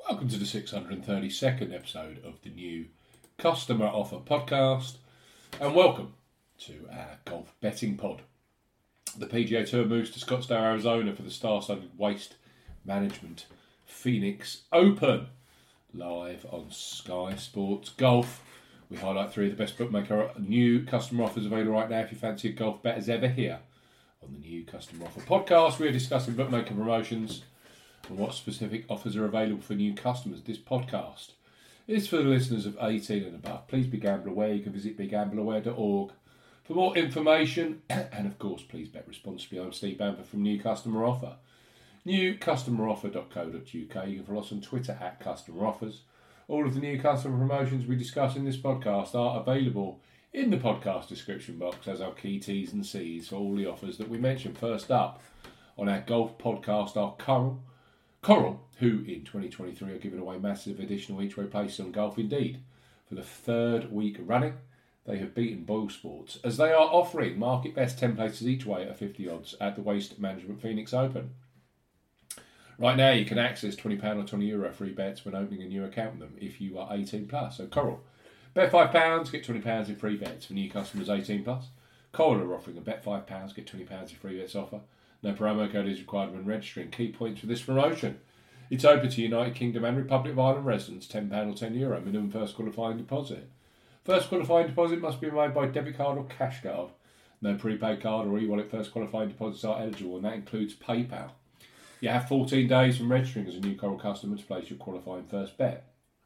Welcome to the 632nd episode of the new Customer Offer Podcast, and welcome to our golf betting pod. The PGA Tour moves to Scottsdale, Arizona for the star-studded Waste Management Phoenix Open, live on Sky Sports Golf. We highlight three of the best bookmaker new customer offers available right now if you fancy a golf bet as ever here. On the new Customer Offer Podcast, we are discussing bookmaker promotions and what specific offers are available for new customers. This podcast is for the listeners of 18 and above. Please be gamble aware. You can visit begambleaware.org for more information. And of course, please bet responsibly. I'm Steve Bamford from New Customer Offer. newcustomeroffer.co.uk. You can follow us on Twitter at Customer Offers. All of the new customer promotions we discuss in this podcast are available in the podcast description box as our key T's and C's for all the offers that we mentioned. First up on our golf podcast are Coral, who in 2023 are giving away massive additional each-way places on Golf Indeed. For the third week running, they have beaten Boyle Sports as they are offering market best 10 places each way at 50 odds at the Waste Management Phoenix Open. Right now, you can access £20 or €20 free bets when opening a new account with them if you are 18 plus. So Coral, bet £5, get £20 in free bets for new customers 18 plus. Coral are offering a bet £5, get £20 in free bets offer. No promo code is required when registering. Key points for this promotion: it's open to United Kingdom and Republic of Ireland residents, £10 or €10, minimum first qualifying deposit. First qualifying deposit must be made by debit card or cash card. No prepaid card or e-wallet first qualifying deposits are eligible, and that includes PayPal. You have 14 days from registering as a new Coral customer to place your qualifying first bet.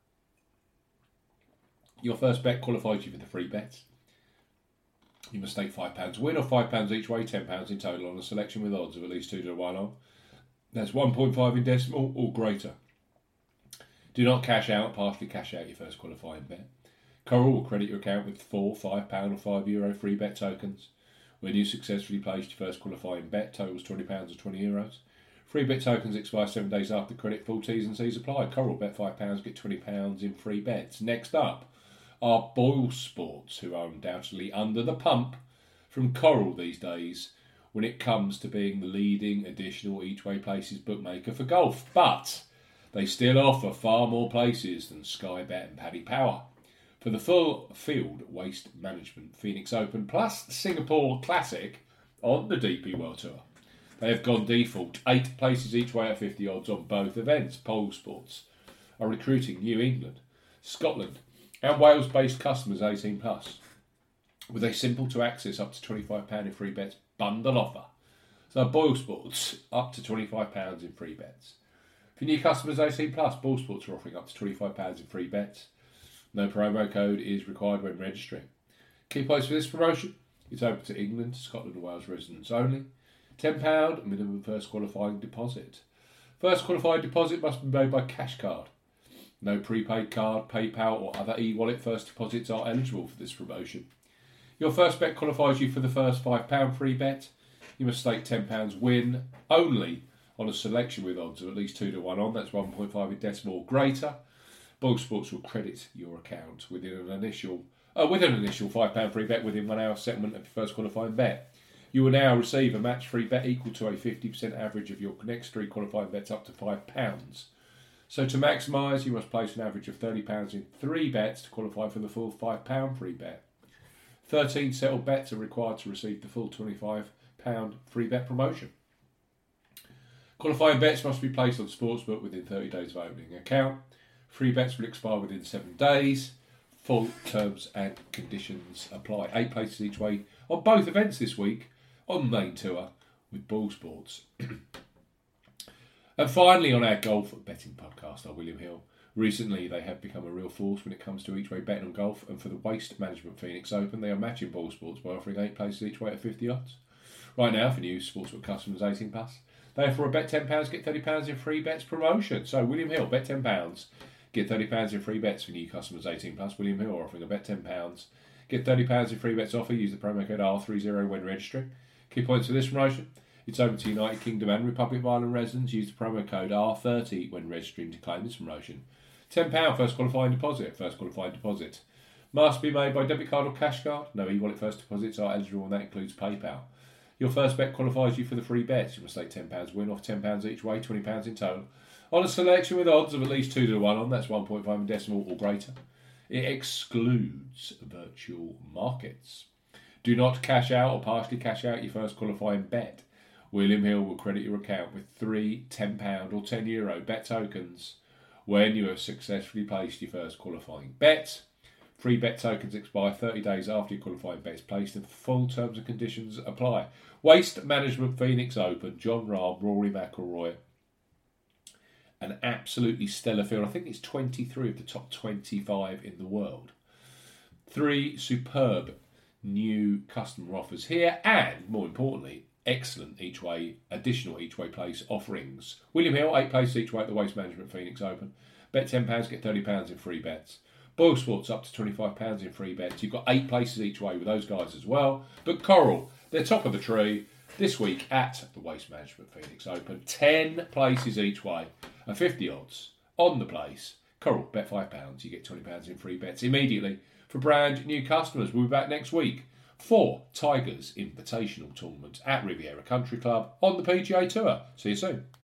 Your first bet qualifies you for the free bets. You must stake £5 win or £5 each way, £10 in total on a selection with odds of at least 2 to 1 on. That's 1.5 in decimal or greater. Do not partially cash out your first qualifying bet. Coral will credit your account with £4, £5 or €5 free bet tokens. When you successfully placed your first qualifying bet, totals £20 or €20. Free bet tokens expire 7 days after credit. Full T's and C's apply. Coral, bet £5, get £20 in free bets. Next up are Boyle Sports, who are undoubtedly under the pump from Coral these days when it comes to being the leading additional each-way places bookmaker for golf. But they still offer far more places than Sky Bet and Paddy Power. For the full field Waste Management Phoenix Open plus Singapore Classic on the DP World Tour, they have gone default 8 places each way at 50 odds on both events. Boyle Sports are recruiting New England, Scotland and Wales-based customers 18 plus with a simple to access up to £25 in free bets bundle offer. So Boyle Sports up to £25 in free bets. For new customers 18 plus, Boyle Sports are offering up to £25 in free bets. No promo code is required when registering. Key points for this promotion: it's open to England, Scotland and Wales residents only. £10 minimum first qualifying deposit. First qualifying deposit must be made by cash card. No prepaid card, PayPal or other e-wallet first deposits are eligible for this promotion. Your first bet qualifies you for the first £5 free bet. You must stake £10 win only on a selection with odds of at least 2 to 1 on. That's 1.5 in decimal or greater. Boyle Sports will credit your account with an initial £5 free bet within 1 hour settlement of your first qualifying bet. You will now receive a match-free bet equal to a 50% average of your next 3 qualifying bets up to £5. So to maximise, you must place an average of £30 in 3 bets to qualify for the full £5 free bet. 13 settled bets are required to receive the full £25 free bet promotion. Qualifying bets must be placed on Sportsbook within 30 days of opening an account. Free bets will expire within 7 days. Full terms and conditions apply. 8 places each way on both events this week on the main tour with Boyle Sports. And finally, on our golf betting podcast are William Hill. Recently, they have become a real force when it comes to each-way betting on golf, and for the Waste Management Phoenix Open, they are matching Boyle Sports by offering 8 places each way at 50 odds. Right now, for new Sportsbook customers 18 plus, they offer a bet £10, get £30 in free bets promotion. So, William Hill, bet £10, get £30 in free bets for new customers 18 plus. William Hill offering a bet £10, get £30 in free bets offer. Use the promo code R30 when registering. Key points for this promotion: it's open to United Kingdom and Republic of Ireland residents. Use the promo code R30 when registering to claim this promotion. £10 first qualifying deposit. First qualifying deposit must be made by debit card or cash card. No e-wallet first deposits are eligible, and that includes PayPal. Your first bet qualifies you for the free bets. You must stake £10 win off £10 each way, £20 in total On a selection with odds of at least 2 to 1 on, that's 1.5 in decimal or greater. It excludes virtual markets. Do not cash out or partially cash out your first qualifying bet. William Hill will credit your account with 3 £10 or €10 bet tokens when you have successfully placed your first qualifying bet. Free bet tokens expire 30 days after your qualifying bet is placed and full terms and conditions apply. Waste Management Phoenix Open, John Rahm, Rory McIlroy. An absolutely stellar field. I think it's 23 of the top 25 in the world. 3 superb new customer offers here and, more importantly, excellent additional each way place offerings. William Hill, 8 places each way at the Waste Management Phoenix Open. Bet £10, get £30 in free bets. Boyle Sports up to £25 in free bets. You've got 8 places each way with those guys as well. But Coral, they're top of the tree this week at the Waste Management Phoenix Open. 10 places each way, a 50 odds on the place. Coral, bet £5, you get £20 in free bets immediately for brand new customers. We'll be back next week for Tigers Invitational Tournament at Riviera Country Club on the PGA Tour. See you soon.